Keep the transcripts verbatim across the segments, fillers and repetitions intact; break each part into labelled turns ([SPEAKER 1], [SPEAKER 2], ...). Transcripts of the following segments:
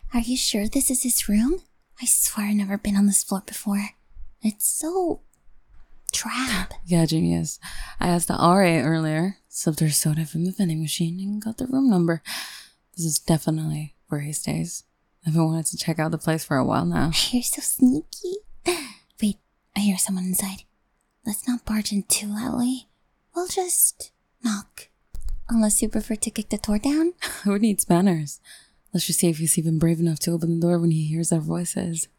[SPEAKER 1] Are you sure this is his room? I swear I've never been on this floor before. It's so... drab.
[SPEAKER 2] Yeah, genius. I asked the R A earlier, slipped her soda from the vending machine, and got the room number. This is definitely where he stays. I've been wanting to check out the place for a while now.
[SPEAKER 1] You're so sneaky. Wait, I hear someone inside. Let's not barge in too loudly. We'll just knock. Unless you prefer to kick the door down?
[SPEAKER 2] Who needs manners? Let's just see if he's even brave enough to open the door when he hears our voices.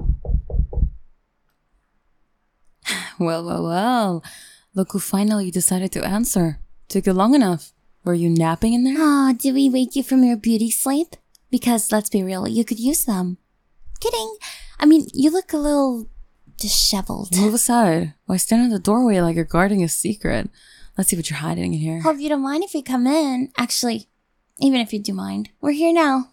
[SPEAKER 2] Well, well, well. Look who finally decided to answer. Took you long enough. Were you napping in there?
[SPEAKER 1] Aw, did we wake you from your beauty sleep? Because, let's be real, you could use them. Kidding. I mean, you look a little disheveled.
[SPEAKER 2] Move aside. Why stand in the doorway like you're guarding a secret? Let's see what you're hiding in here.
[SPEAKER 1] Hope you don't mind if we come in. Actually, even if you do mind, we're here now.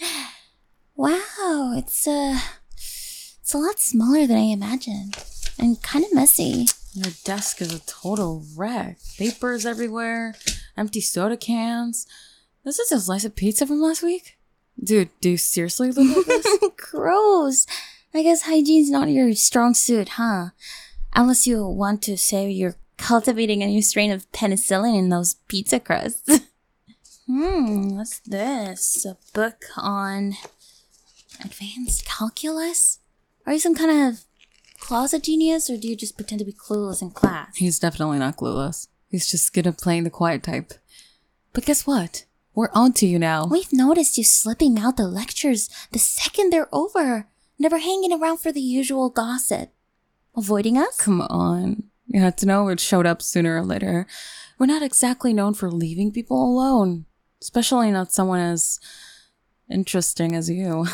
[SPEAKER 1] Wow, it's, uh... it's a lot smaller than I imagined. And kind of messy.
[SPEAKER 2] Your desk is a total wreck. Papers everywhere. Empty soda cans. This is a slice of pizza from last week? Dude, do you seriously look like this?
[SPEAKER 1] Gross. I guess hygiene's not your strong suit, huh? Unless you want to say you're cultivating a new strain of penicillin in those pizza crusts. Hmm, what's this? A book on advanced calculus? Are you some kind of closet genius, or do you just pretend to be clueless in class?
[SPEAKER 2] He's definitely not clueless. He's just good at playing the quiet type. But guess what? We're on to you now.
[SPEAKER 1] We've noticed you slipping out the lectures the second they're over. Never hanging around for the usual gossip. Avoiding us?
[SPEAKER 2] Come on. You had to know it showed up sooner or later. We're not exactly known for leaving people alone. Especially not someone as interesting as you.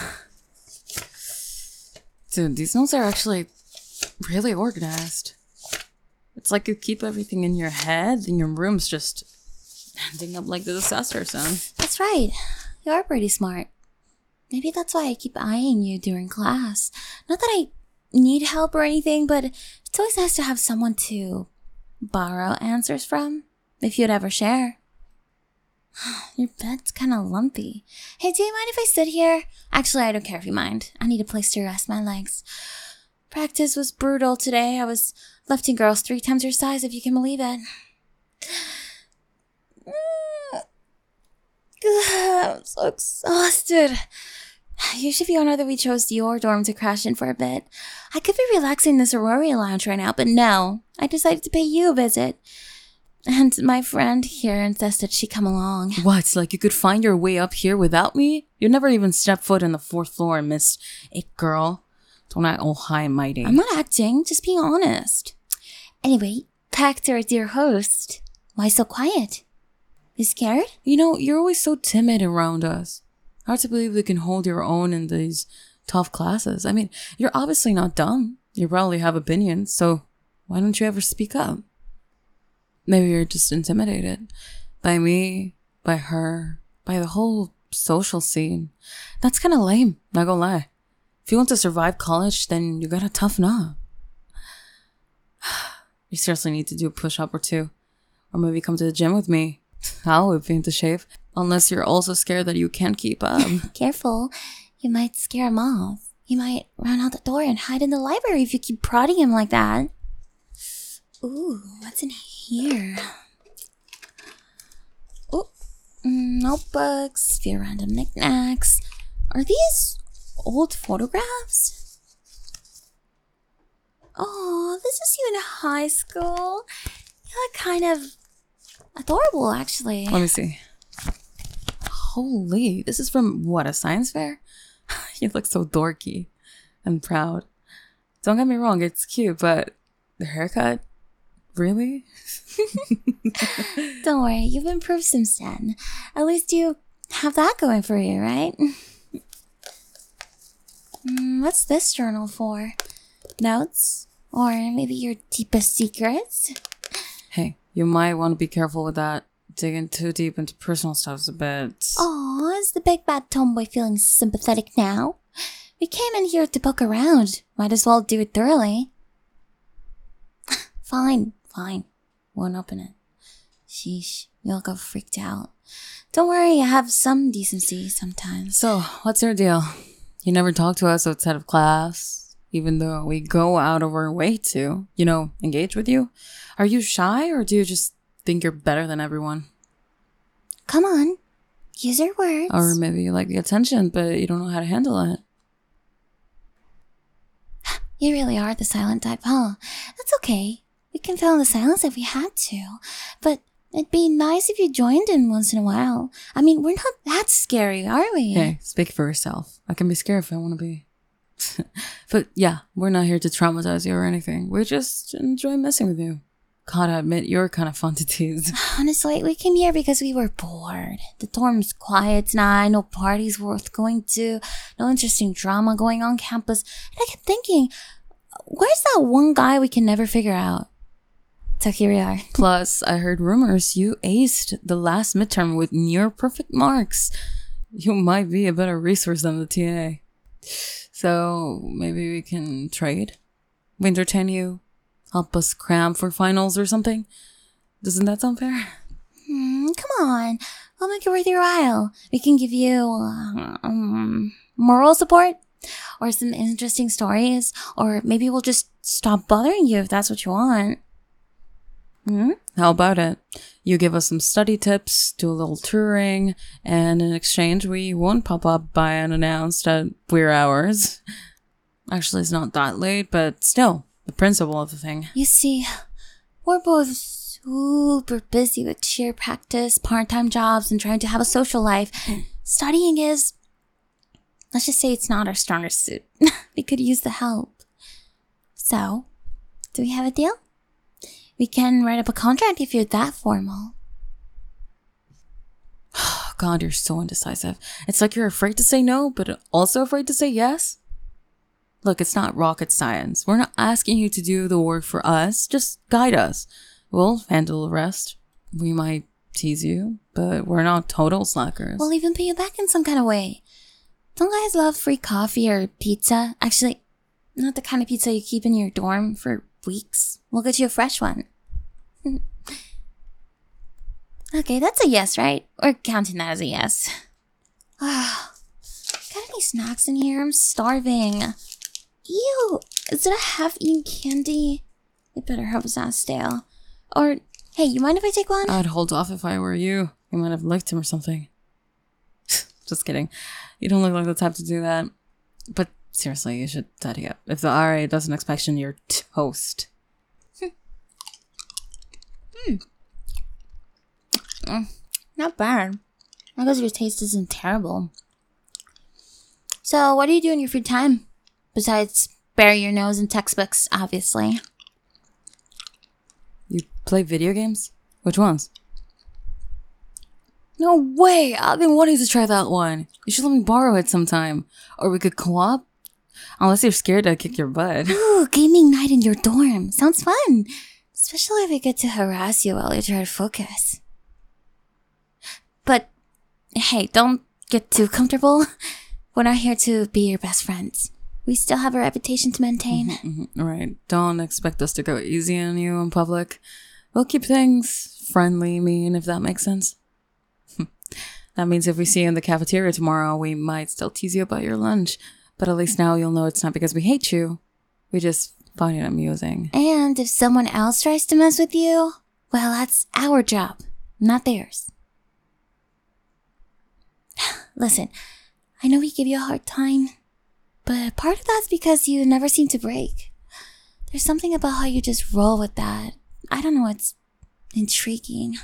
[SPEAKER 2] Dude, these notes are actually really organized. It's like you keep everything in your head and your room's just ending up like the disaster zone.
[SPEAKER 1] That's right. You're pretty smart. Maybe that's why I keep eyeing you during class. Not that I need help or anything, but it's always nice to have someone to borrow answers from, if you'd ever share. Your bed's kind of lumpy. Hey, do you mind if I sit here? Actually, I don't care if you mind. I need a place to rest my legs. Practice was brutal today. I was lifting girls three times your size, if you can believe it. I'm so exhausted. You should be honored that we chose your dorm to crash in for a bit. I could be relaxing in the sorority lounge right now, but no. I decided to pay you a visit. And my friend here insisted she come along.
[SPEAKER 2] What? Like you could find your way up here without me? You never even stepped foot on the fourth floor, Miss It Girl. Don't act all high and mighty.
[SPEAKER 1] I'm not acting, just being honest. Anyway, back to our dear host. Why so quiet? You scared?
[SPEAKER 2] You know, you're always so timid around us. Hard to believe you can hold your own in these tough classes. I mean, you're obviously not dumb. You probably have opinions, so why don't you ever speak up? Maybe you're just intimidated. By me, by her, by the whole social scene. That's kind of lame, not gonna lie. If you want to survive college, then you gotta toughen up. You seriously need to do a push-up or two. Or maybe come to the gym with me. I'll whip you into shape. Unless you're also scared that you can't keep up.
[SPEAKER 1] Careful. You might scare him off. He might run out the door and hide in the library if you keep prodding him like that. Ooh, what's in here? Oh, notebooks, few random knickknacks. Are these old photographs? Oh, this is you in high school. You look kind of adorable, actually.
[SPEAKER 2] Let me see. Holy, this is from what, a science fair? You look so dorky and proud. Don't get me wrong, it's cute, but the haircut? Really?
[SPEAKER 1] Don't worry, you've improved since then. At least you have that going for you, right? mm, what's this journal for? Notes? Or maybe your deepest secrets?
[SPEAKER 2] Hey, you might want to be careful with that. Digging too deep into personal stuff is a bit...
[SPEAKER 1] Aw, is the big bad tomboy feeling sympathetic now? We came in here to poke around. Might as well do it thoroughly. Fine, fine. Won't open it. Sheesh, you look all freaked out. Don't worry, I have some decency sometimes.
[SPEAKER 2] So, what's your deal? You never talk to us outside of class, even though we go out of our way to, you know, engage with you. Are you shy, or do you just think you're better than everyone?
[SPEAKER 1] Come on, use your words.
[SPEAKER 2] Or maybe you like the attention, but you don't know how to handle it.
[SPEAKER 1] You really are the silent type, huh? That's okay. We can fill in the silence if we had to. But it'd be nice if you joined in once in a while. I mean, we're not that scary, are we?
[SPEAKER 2] Hey, speak for yourself. I can be scared if I want to be. But yeah, we're not here to traumatize you or anything. We just enjoy messing with you. Gotta admit, you're kind of fun to tease.
[SPEAKER 1] Honestly, we came here because we were bored. The dorm's quiet tonight, no parties worth going to, no interesting drama going on campus. And I kept thinking, where's that one guy we can never figure out? So here we are.
[SPEAKER 2] Plus, I heard rumors you aced the last midterm with near perfect marks. You might be a better resource than the T A. So maybe we can trade? We entertain you? Help us cram for finals or something? Doesn't that sound fair?
[SPEAKER 1] Hmm, come on. We'll make it worth your while. We can give you um, moral support or some interesting stories, or maybe we'll just stop bothering you if that's what you want. Hmm?
[SPEAKER 2] How about it? You give us some study tips, do a little touring, and in exchange, we won't pop up by unannounced at weird hours. Actually, it's not that late, but still, the principle of the thing.
[SPEAKER 1] You see, we're both super busy with cheer practice, part-time jobs, and trying to have a social life. Studying is, let's just say it's not our strongest suit. We could use the help. So, do we have a deal? We can write up a contract if you're that formal.
[SPEAKER 2] God, you're so indecisive. It's like you're afraid to say no, but also afraid to say yes. Look, it's not rocket science. We're not asking you to do the work for us. Just guide us. We'll handle the rest. We might tease you, but we're not total slackers.
[SPEAKER 1] We'll even pay you back in some kind of way. Don't guys love free coffee or pizza? Actually, not the kind of pizza you keep in your dorm for weeks. We'll get you a fresh one. Okay, that's a yes, right? We're counting that as a yes. Ah, got any snacks in here? I'm starving. Ew, is it a half-eaten candy? It better hope it's not stale. Or, hey, you mind if I take one?
[SPEAKER 2] I'd hold off if I were you. You might have licked him or something. Just kidding. You don't look like the type to do that. But seriously, you should tidy up. If the R A doesn't expect you, you're toast.
[SPEAKER 1] Hmm. Mm, not bad. I guess your taste isn't terrible. So, what do you do in your free time? Besides bury your nose in textbooks, obviously.
[SPEAKER 2] You play video games? Which ones? No way! I've been wanting to try that one. You should let me borrow it sometime. Or we could co-op? Unless you're scared I'd kick your butt.
[SPEAKER 1] Ooh, gaming night in your dorm. Sounds fun. Especially if we get to harass you while you try to focus. But, hey, don't get too comfortable. We're not here to be your best friends. We still have a reputation to maintain.
[SPEAKER 2] Mm-hmm, mm-hmm. Right. Don't expect us to go easy on you in public. We'll keep things friendly, mean, if that makes sense. That means if we see you in the cafeteria tomorrow, we might still tease you about your lunch. But at least now you'll know it's not because we hate you. We just find it amusing.
[SPEAKER 1] And if someone else tries to mess with you, well, that's our job, not theirs. Listen, I know we give you a hard time, but part of that's because you never seem to break. There's something about how you just roll with that. I don't know, it's intriguing.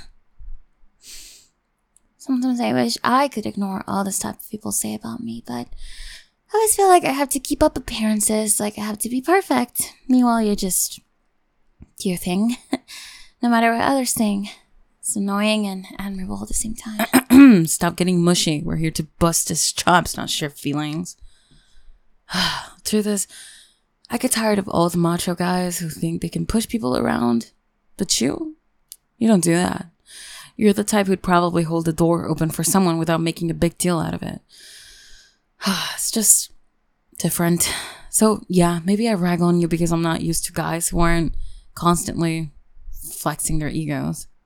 [SPEAKER 1] Sometimes I wish I could ignore all the stuff people say about me, but I always feel like I have to keep up appearances, like I have to be perfect. Meanwhile, you just do your thing, no matter what others think. It's annoying and admirable at the same time.
[SPEAKER 2] Stop getting mushy. We're here to bust his chops, not share feelings. Truth is, I get tired of all the macho guys who think they can push people around. But you, you don't do that. You're the type who'd probably hold the door open for someone without making a big deal out of it. It's just different. So yeah, maybe I rag on you because I'm not used to guys who aren't constantly flexing their egos.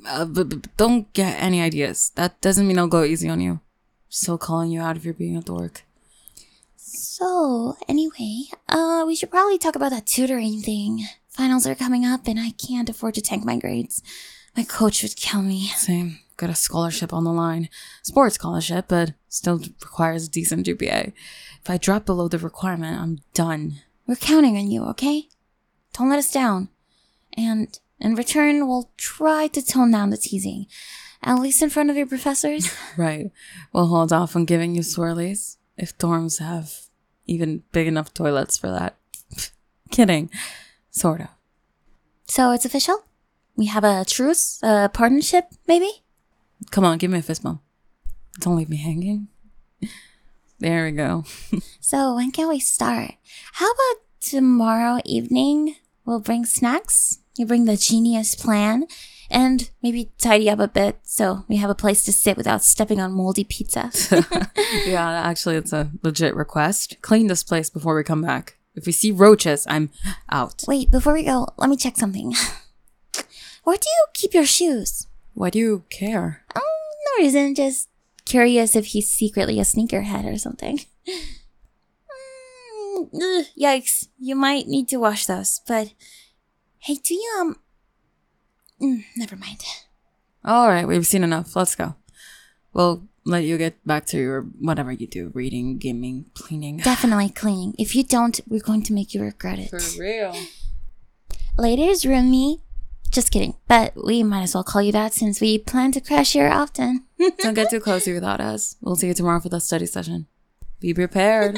[SPEAKER 2] Uh, but, but don't get any ideas. That doesn't mean I'll go easy on you. Still calling you out if you're being a dork.
[SPEAKER 1] So, anyway, uh, we should probably talk about that tutoring thing. Finals are coming up and I can't afford to tank my grades. My coach would kill me.
[SPEAKER 2] Same. Got a scholarship on the line. Sports scholarship, but still requires a decent G P A. If I drop below the requirement, I'm done.
[SPEAKER 1] We're counting on you, okay? Don't let us down. And in return, we'll try to tone down the teasing. At least in front of your professors.
[SPEAKER 2] Right. We'll hold off on giving you swirlies. If dorms have even big enough toilets for that. Kidding. Sort of.
[SPEAKER 1] So it's official? We have a truce? A partnership, maybe?
[SPEAKER 2] Come on, give me a fist bump. Don't leave me hanging. There we go.
[SPEAKER 1] So when can we start? How about tomorrow evening? We'll bring snacks. You bring the genius plan. And maybe tidy up a bit so we have a place to sit without stepping on moldy pizza.
[SPEAKER 2] Yeah, actually, it's a legit request. Clean this place before we come back. If we see roaches, I'm out.
[SPEAKER 1] Wait, before we go, let me check something. Where do you keep your shoes?
[SPEAKER 2] Why do you care?
[SPEAKER 1] Um, no reason, just curious if he's secretly a sneakerhead or something. Mm, ugh, yikes, you might need to wash those, but hey, do you, um, mm, never mind.
[SPEAKER 2] All right, we've seen enough. Let's go. We'll let you get back to your whatever you do. Reading, gaming, cleaning.
[SPEAKER 1] Definitely cleaning. If you don't, we're going to make you regret it.
[SPEAKER 2] For real.
[SPEAKER 1] Later's roomie. Just kidding. But we might as well call you that since we plan to crash here often.
[SPEAKER 2] Don't get too cozy without us. We'll see you tomorrow for the study session. Be prepared.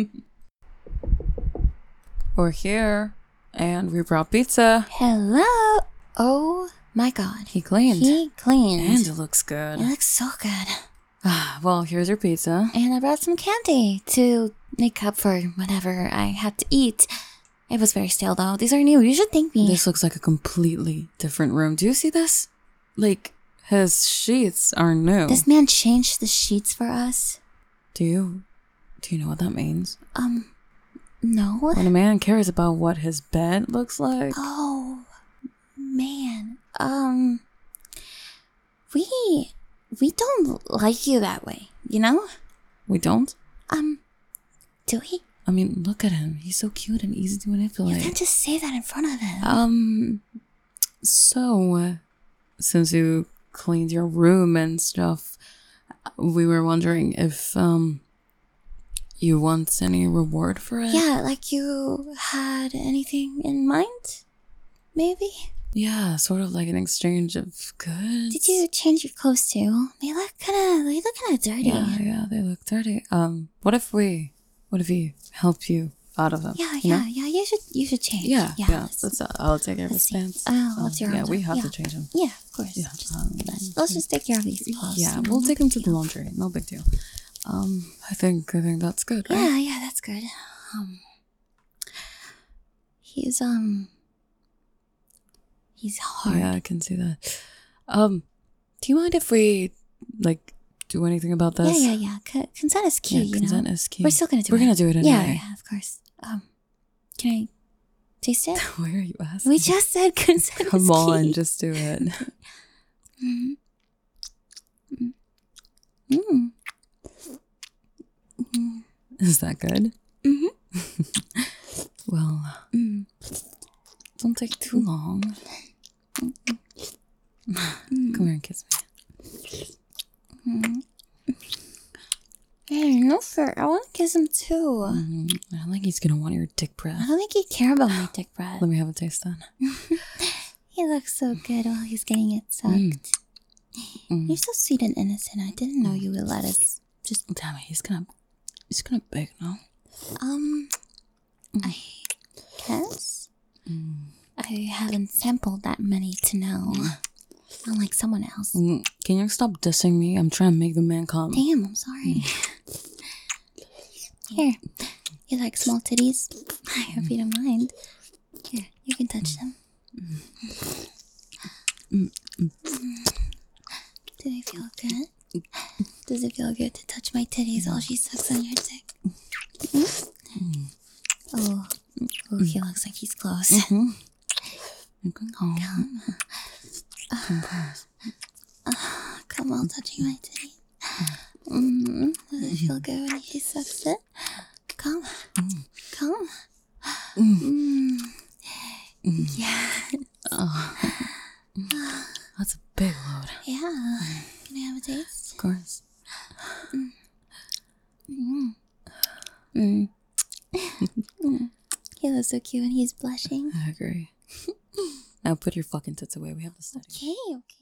[SPEAKER 2] We're here. And we brought pizza.
[SPEAKER 1] Hello. Oh my god.
[SPEAKER 2] He cleaned.
[SPEAKER 1] He cleaned.
[SPEAKER 2] And it looks good.
[SPEAKER 1] It looks so good.
[SPEAKER 2] Well, here's your pizza.
[SPEAKER 1] And I brought some candy to make up for whatever I had to eat. It was very stale though. These are new. You should thank me.
[SPEAKER 2] This looks like a completely different room. Do you see this? Like, his sheets are new.
[SPEAKER 1] This man changed the sheets for us.
[SPEAKER 2] Do you? Do you know what that means?
[SPEAKER 1] Um, no.
[SPEAKER 2] When a man cares about what his bed looks like.
[SPEAKER 1] Oh, man. Um, we, we don't like you that way, you know?
[SPEAKER 2] We don't?
[SPEAKER 1] Um, do we?
[SPEAKER 2] I mean, look at him. He's so cute and easy to manipulate.
[SPEAKER 1] You can't just say that in front of him.
[SPEAKER 2] Um, so, uh, since you cleaned your room and stuff, we were wondering if, um, you want any reward for it?
[SPEAKER 1] Yeah, like you had anything in mind? Maybe?
[SPEAKER 2] Yeah, sort of like an exchange of goods.
[SPEAKER 1] Did you change your clothes too? They look kinda, they look kinda dirty.
[SPEAKER 2] Yeah, yeah, they look dirty. Um, what if we, what if we help you out of them?
[SPEAKER 1] Yeah,
[SPEAKER 2] you
[SPEAKER 1] yeah,
[SPEAKER 2] know?
[SPEAKER 1] yeah, you should, you should change.
[SPEAKER 2] Yeah, yeah.
[SPEAKER 1] let's-
[SPEAKER 2] Let's, uh, I'll take care of
[SPEAKER 1] let's
[SPEAKER 2] his
[SPEAKER 1] see.
[SPEAKER 2] pants.
[SPEAKER 1] Oh, what's your
[SPEAKER 2] Yeah,
[SPEAKER 1] order?
[SPEAKER 2] we have
[SPEAKER 1] Yeah.
[SPEAKER 2] to change them.
[SPEAKER 1] Yeah, of course.
[SPEAKER 2] Yeah,
[SPEAKER 1] Just,
[SPEAKER 2] um,
[SPEAKER 1] let's, let's just take care of these clothes.
[SPEAKER 2] Yeah,
[SPEAKER 1] you know,
[SPEAKER 2] we'll
[SPEAKER 1] no
[SPEAKER 2] take
[SPEAKER 1] big
[SPEAKER 2] them to the
[SPEAKER 1] deal.
[SPEAKER 2] laundry. No big deal. Um, I think I think that's good, right?
[SPEAKER 1] Yeah, yeah, that's good. Um, he's um, he's hard.
[SPEAKER 2] Yeah, I can see that. Um, do you mind if we like do anything about
[SPEAKER 1] Yeah,
[SPEAKER 2] this?
[SPEAKER 1] yeah, yeah. C- consent is key.
[SPEAKER 2] Yeah,
[SPEAKER 1] you
[SPEAKER 2] consent
[SPEAKER 1] know,
[SPEAKER 2] is key.
[SPEAKER 1] we're still gonna do
[SPEAKER 2] We're
[SPEAKER 1] it.
[SPEAKER 2] gonna do it
[SPEAKER 1] Yeah,
[SPEAKER 2] anyway.
[SPEAKER 1] yeah, of course. Um, can I taste it?
[SPEAKER 2] Why are you asking?
[SPEAKER 1] We just said consent
[SPEAKER 2] Come
[SPEAKER 1] is
[SPEAKER 2] on,
[SPEAKER 1] key.
[SPEAKER 2] just do it.
[SPEAKER 1] Mm. Mm. Mm.
[SPEAKER 2] Is that good?
[SPEAKER 1] Mm-hmm.
[SPEAKER 2] Well,
[SPEAKER 1] Mm.
[SPEAKER 2] don't take too long.
[SPEAKER 1] Mm.
[SPEAKER 2] Come here and kiss me.
[SPEAKER 1] Mm. Hey, no fair. I want to kiss him too.
[SPEAKER 2] Mhm. I don't think he's gonna want your dick
[SPEAKER 1] I
[SPEAKER 2] breath.
[SPEAKER 1] don't think he care about my dick breath.
[SPEAKER 2] Let me have a taste then.
[SPEAKER 1] He looks so good while he's getting it sucked.
[SPEAKER 2] Mm. Mm.
[SPEAKER 1] You're so sweet and innocent. I didn't know you would let us just
[SPEAKER 2] Damn it, he's gonna, he's gonna beg now.
[SPEAKER 1] um.
[SPEAKER 2] Mm.
[SPEAKER 1] I guess
[SPEAKER 2] Mm.
[SPEAKER 1] I haven't sampled that many to know. Unlike someone else.
[SPEAKER 2] Mm. Can you stop dissing me? I'm trying to make the man come.
[SPEAKER 1] Damn, I'm sorry. Here, you like small titties? I hope you don't mind. Here, you can touch them.
[SPEAKER 2] Mm.
[SPEAKER 1] Do they feel good? Does it feel good to touch my titties while she sucks on your dick? Mm? Oh, oh, he looks like he's close.
[SPEAKER 2] Mm-hmm. Okay.
[SPEAKER 1] Oh, come.
[SPEAKER 2] Come first.
[SPEAKER 1] Uh, come on, touching my titty. Mm, does it feel good when he sucks it? Come. Come. Mm. Yeah.
[SPEAKER 2] Oh. That's a big load.
[SPEAKER 1] Yeah. Can I have a taste?
[SPEAKER 2] Of course.
[SPEAKER 1] Mm. Mm. Mm. He looks so cute when he's blushing.
[SPEAKER 2] I agree. Now put your fucking tits away. We have to study.
[SPEAKER 1] Okay, okay.